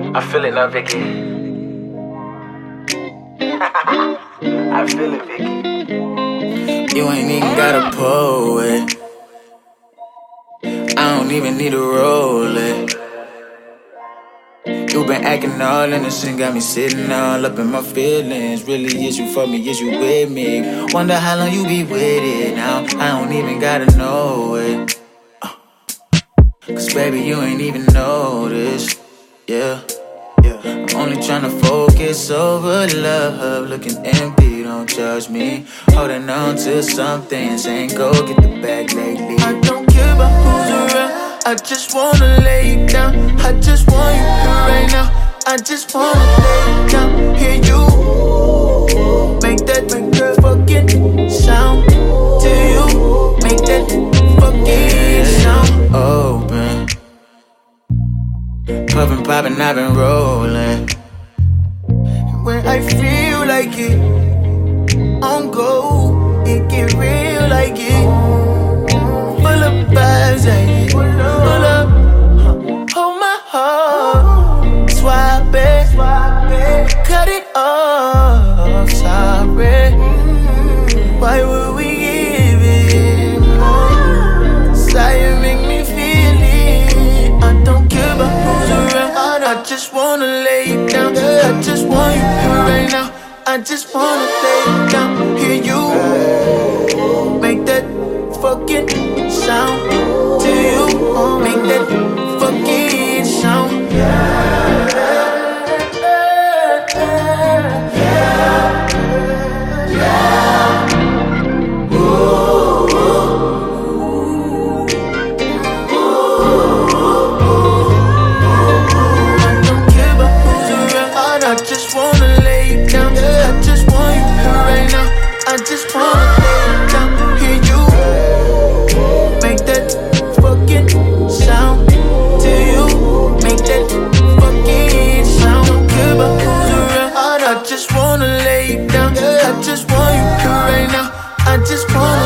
I feel it now, Vicky. I feel it, Vicky. You ain't even gotta pull it. I don't even need to roll it. You been acting all innocent, got me sitting all up in my feelings. Really, is you for me, is you with me? Wonder how long you be with it now. I don't even gotta know it. Cause baby, you ain't even noticed. Yeah. I'm only tryna focus over love. Looking empty, don't judge me. Holding on to some things, ain't go get the bag lately. I don't care about who's around, I just wanna lay it down. I just want you here right now. I just wanna lay it down. Hear you make that fucking sound. Do you make that fucking sound? Open, puffin', poppin', I've been rollin'. When I feel like it, on go, it get real like it. Full of vibes, like it. Full up, hold my heart, swap it, cut it off, sorry. Why would we give it more? Desire make me feel it. I don't care about who's around, I just wanna lay it down. I just want you here right now. I just wanna lay it down. Hear you make that fucking sound. Do you make that fucking sound? I just wanna lay it down. I just want you here right now. I just wanna lay it down. Hear you make that fucking sound. Do you make that fucking sound? Don't care about who's around. I just wanna lay it down. I just want you here right now. I just wanna